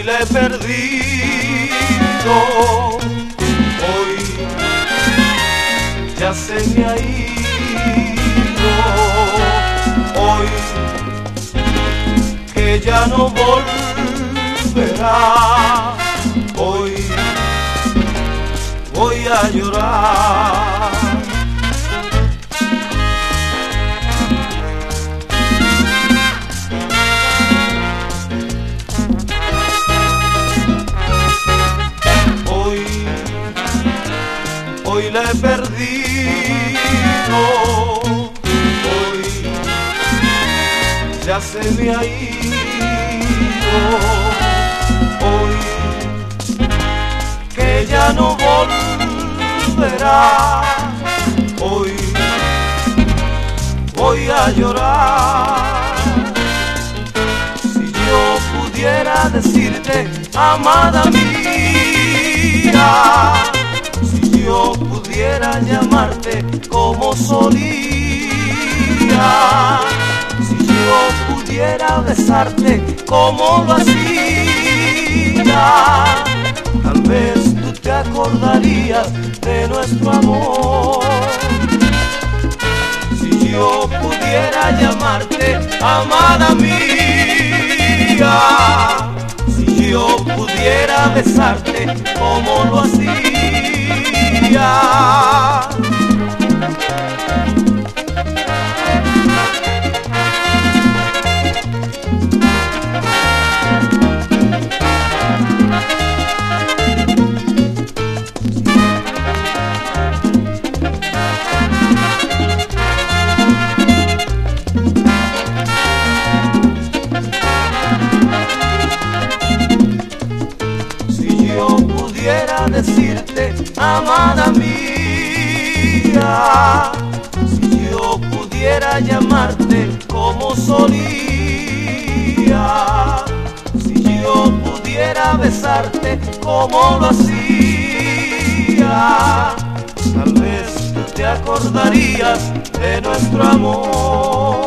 la he perdido, hoy ya se me ha ido, hoy que ya no volverá, hoy voy a llorar. Hoy la he perdido, hoy ya se me ha ido, hoy que ya no volverá, hoy voy a llorar. Si yo pudiera decirte, amada mía, yo pudiera llamarte como solía, si yo pudiera besarte como lo hacía, tal vez tú te acordarías de nuestro amor. Si yo pudiera llamarte amada mía, si yo pudiera besarte como lo hacía, si yo pudiera decirte, amada mía, si yo pudiera llamarte como solía, si yo pudiera besarte como lo hacía, tal vez tú te acordarías de nuestro amor.